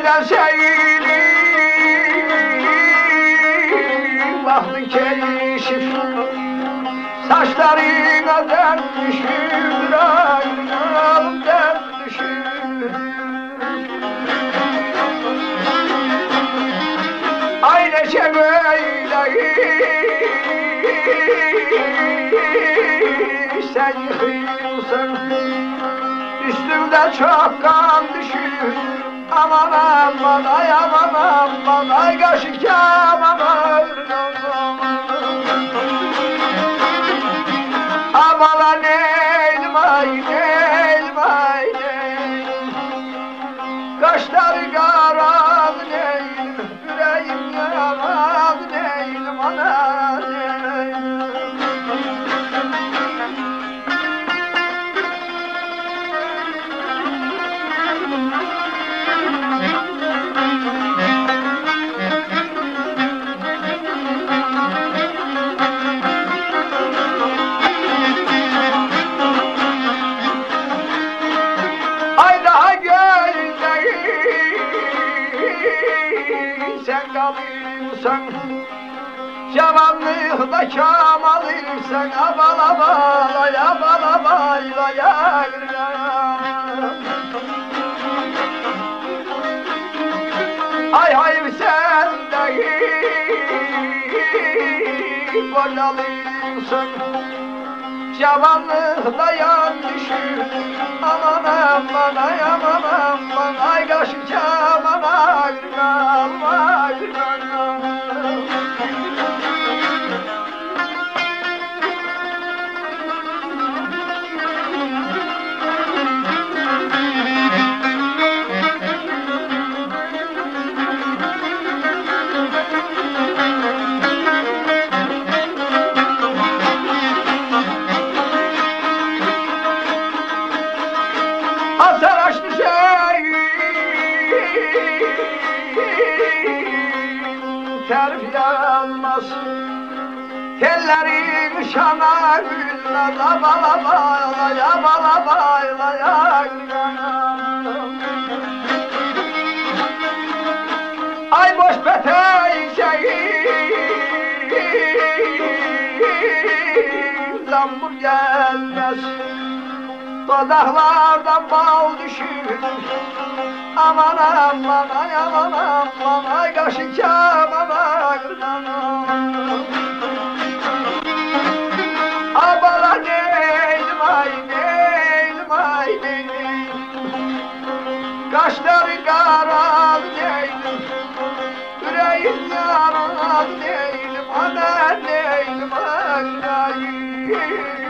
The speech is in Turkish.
Seyre seyri vakti keşif saçlarına dert düşür, ayağım dert düşür. Aynı şey böyle sen yıkıyorsun, üstümde çok kan düşür. Aman aman ay aman aman ay kaşık aman aman neylim ay neylim ay neylim, kaşları karan neylim, yüreğim yaran neylim ana neylim. Sen kalıyorsan yamanlıkta kamalıysan, abal abal abal abal ya. Ay hayır sen de boyalıyorsan yamanlıkta yan düşür. Aman aman ay aman aman ay kaşık aman aman ay Saraçlı şey terif yanmaz, tellerin şana gülmez, abala bayla abala bayla ya. Ay boş peteğin şeyi zambur gelmez, dudaklardan bal düşür. Aman aman ay aman aman ay kaşık aman aman. Abala neylim ay neylim ay neylim, kaşları karan neylim, yüreğim yaran neylim, ana neylim ay.